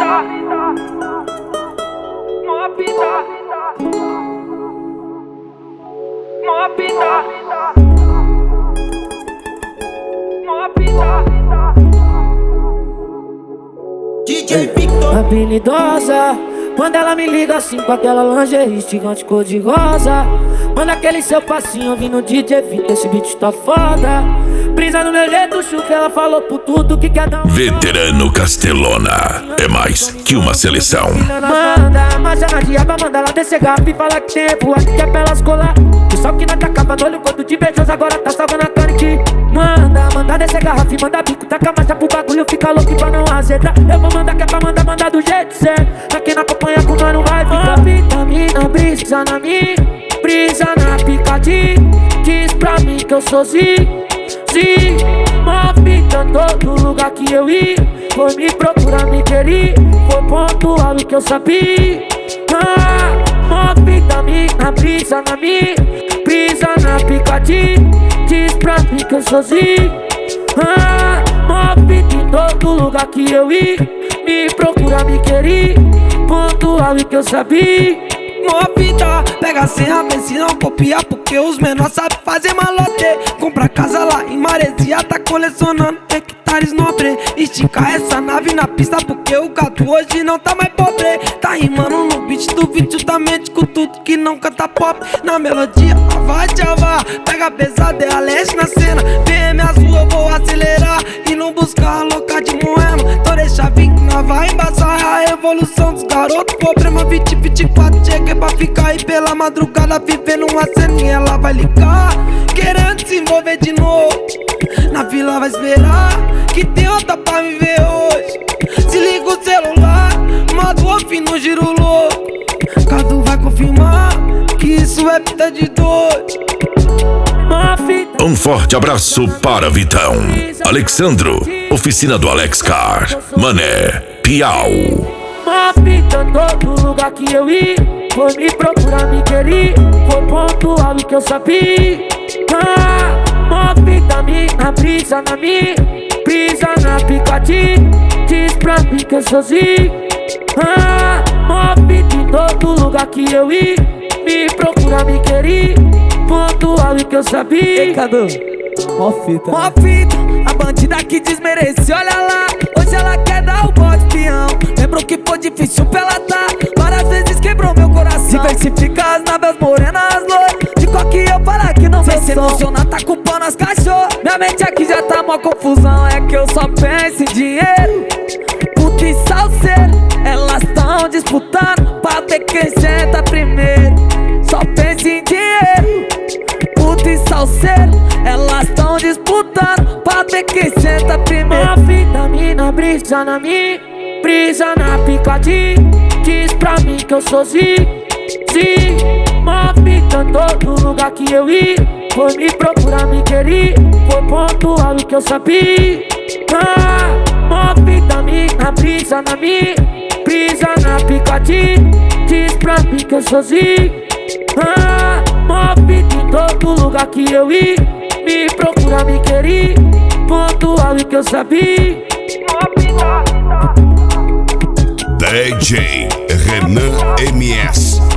DJ Victor habilidosa, quando ela me liga assim com aquela lingerie gigante cor de rosa. Manda aquele seu passinho vindo DJ Victor, esse beat tá foda. Brisa no meu jeito, chuca, ela falou por tudo que quer dar um... Veterano Castelona é mais que uma seleção. Manda, mas é magia pra mandar ela descer garfo e falar que tem voa, que quer pra elas colar. Que só que não tá capa no olho quando te beijoso, agora tá salvando a carne que manda descer garrafa e manda bico, taca marcha pro bagulho, fica louco pra não azedar. Eu vou mandar que é pra mandar do jeito certo. Pra quem não acompanha com nós não vai ficar. Vitamina, brisa na minha, brisa na picadinha. Diz pra mim que eu sou Zi. Mofita em todo lugar que eu ia. Foi me procurar, me querer. Foi pontual o que eu sabia. Mofita na brisa na minha, brisa na picadinha. Diz pra mim que eu sou Zi. Mofita em todo lugar que eu ia. Me procurar, me querer. Pontual o que eu sabia. Mofita, pega a senha, vê se não copiar, porque os menores sabem fazer malote. Compra casa lá em Maresia, tá colecionando hectares nobre. Estica essa nave na pista, porque o gato hoje não tá mais pobre. Tá rimando no beat do vídeo justamente com tudo que não canta pop. Na melodia, vai Java, pega pesado, é a leste na cena. VM azul, eu vou acelerar e não buscar a louca de Moema. Então deixa vir que nós vai embaçar a evolução dos garotos. Problema 2024, cheguei pra ficar aí pela madrugada, vivendo uma ceninha, ela vai ligar, querendo se envolver de novo. Na vila vai esperar, que tem outra pra me ver hoje. Se liga o celular, manda o off no giro louco. Cadu vai confirmar, que isso é vida de dois. Um forte abraço para Vitão, Alexandro, oficina do Alex Car, Mané, Piau. Mofita em todo lugar que eu ia. Foi me procurar, me querer. Foi pontual o que eu sabia. Mofita na brisa na minha, brisa na picadinha. Diz pra mim que eu sou Zi. Mofita em todo lugar que eu ia. Me procurar, me querer. Pontual o que eu sabia. Ei, Cadu, Mofita, a bandida que desmerece, olha lá. Hoje ela quer dar o bote peão. Lembrou que foi difícil pra ela tá. Várias vezes quebrou meu coração. Diversifica as naves morenas loiras. De qual que eu falar que não vem se emociona, tá culpando as cachorras. Minha mente aqui já tá mó confusão. É que eu só penso em dinheiro. Puta e salseiro, elas tão disputando pra ver quem senta primeiro. Só penso em dinheiro. Puta e salseiro, elas tão disputando pra ver quem senta primeiro. Vitamina, brisa na minha, brisa na picadinha. Diz pra mim que eu sou Zi. Mofita em todo lugar que eu ia. Foi me procurar, me querer. Foi pontual o que eu sabia. Mofita na brisa na minha, brisa na picadinha. Diz pra mim que eu sou Zi. Mofita em todo lugar que eu ia. Me procurar, me querer. Pontual o que eu sabia. DJ Renan MS.